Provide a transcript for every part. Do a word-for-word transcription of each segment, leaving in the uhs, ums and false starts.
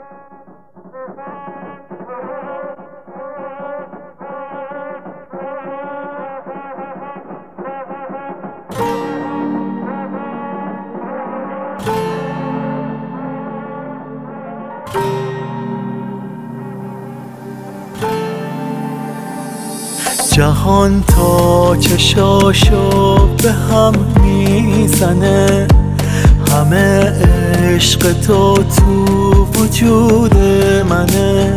جهان تا چشاشو به هم میزنه، همه عشق تو تو وجود منه.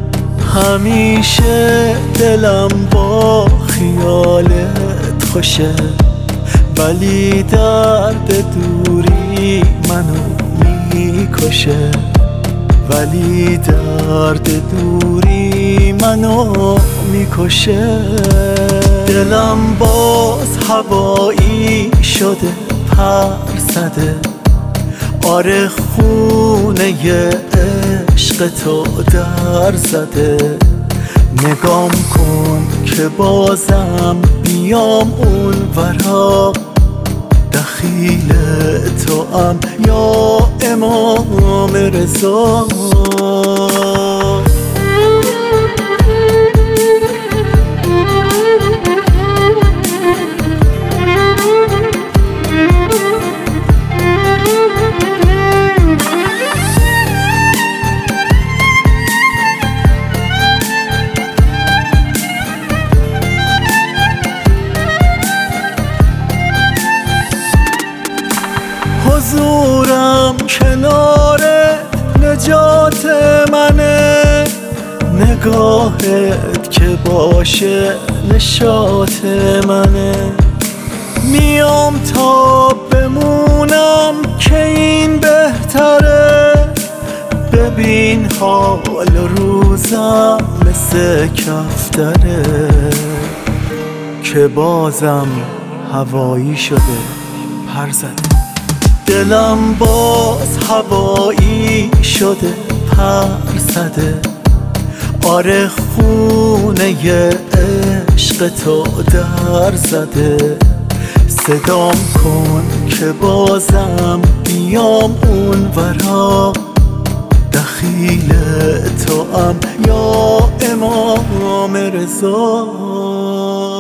همیشه دلم با خیالت خوشه، ولی درد دوری منو میکشه. ولی درد دوری منو میکشه. دلم باز هوایی شده، پر زده. آره خونه عشق تو در زده. نگام کن که بازم بیام اون ورا، دخیل تو ام یا امام رضا. حضورم کنارت نجات منه، نگاهت که باشه نشاط منه. میام تا بمونم که این بهتره، ببین حال روزم مثل کفتره، که بازم هوایی شده، پر زده. دلم باز هوایی شده، پر زده. آره خونه عشق تو در زده. صدام کن که بازم بیام اون ورا، دخیل تو ام یا امام رضا.